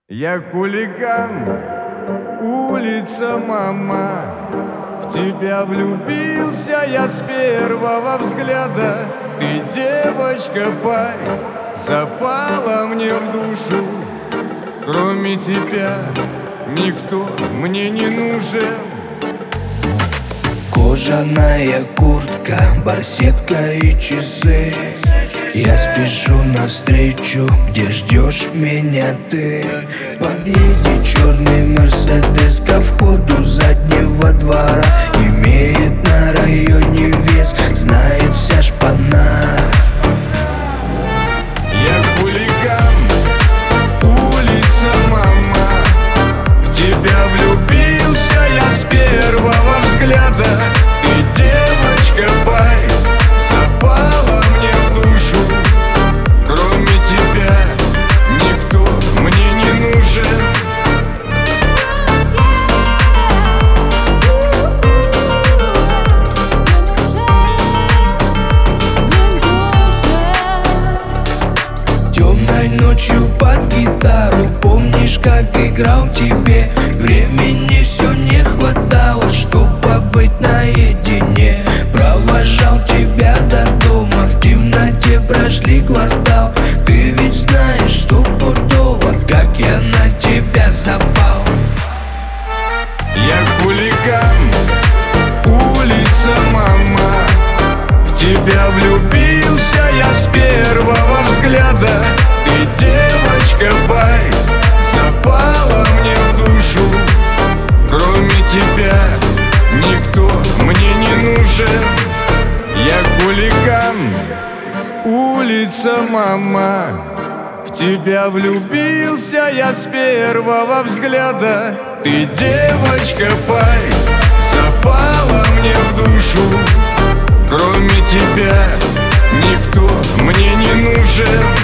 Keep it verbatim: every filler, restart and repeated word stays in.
Я хулиган, улица, мама. В тебя влюбился я с первого взгляда. Ты, девочка, пай, запала мне в душу. Кроме тебя никто мне не нужен. Кожаная куртка, барсетка и часы. Я спешу навстречу, где ждешь меня ты. Подъедет черный мерседес ко входу заднего двора. Имеет на районе вес, знает вся шпана. Я хулиган, улица, мама. В тебя влюбился я с первого взгляда. Ты, девочка, пай, запала мне в душу. Кроме тебя никто мне не нужен. Темной ночью под гитару, помнишь, как играл тебе? Времени все не хватало, чтоб побыть наедине. Провожал тебя до дома, в темноте прошли квартал. Ты ведь знаешь, что пудово, как я на тебя запал. Я хулиган, улица, мама. В тебя влюбился я с первого взгляда. Ты, девочка, пай, запала мне в душу. Кроме тебя никто мне не нужен. Я хулиган, улица, мама. В тебя влюбился я с первого взгляда. Ты, девочка, пай, запала мне в душу. Кроме тебя никто мне не нужен.